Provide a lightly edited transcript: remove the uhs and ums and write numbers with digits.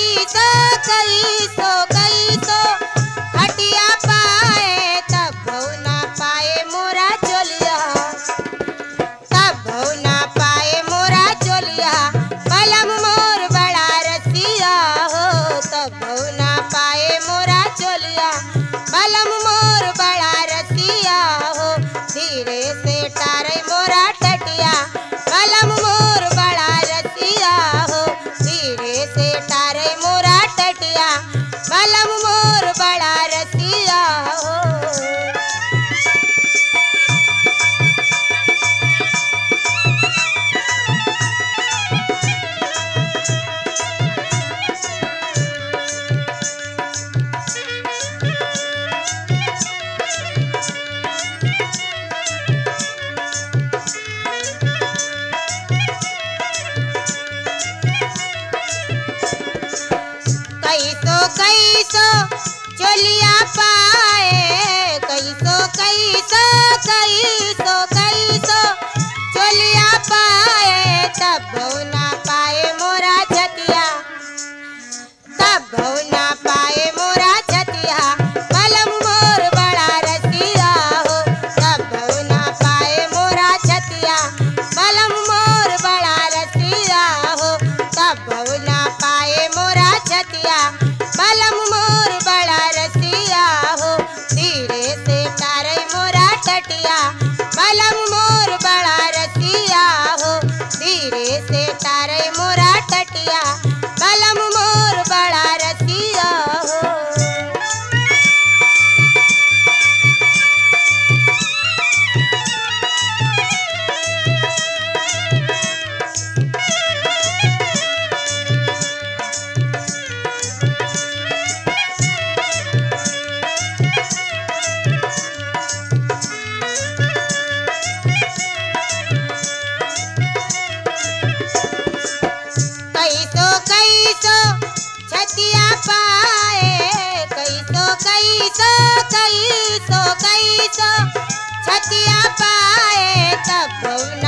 कैसो खटिया पाए तब ना पाए मोरा चोलिया, तब ना पाए मोरा चोलिया। बलम मोर बड़ा रसिया हो, तब ना पाए मोरा चोलिया। बलम मोर बड़ा रसिया हो, धीरे से टारे मोरा टटिया। बलम मोर बड़ा रसिया हो, धीरे से टारे मोरा टटिया। बलम मोर बड़ा रसिया हो। कैसो चोलिया पाए, कैसो चोलिया पाए तब ना पाए मोरा छतिया, तब ना पाए मोरा छतिया। बलम मोर बड़ा रसिया हो, तब ना पाए मोरा छतिया। बलम मोर बड़ा रसिया हो, तब ना पाए मोरा छतिया। बलम मोर बड़ा रसिया हो, धीरे से तारे मोरा टटिया। बलम मोर बड़ा रसिया हो, धीरे से तारे मोरा टटिया। बलम मोर बड़ा रसिया हो। कैसो छतिया पाए, कैसो छतिया पाए तब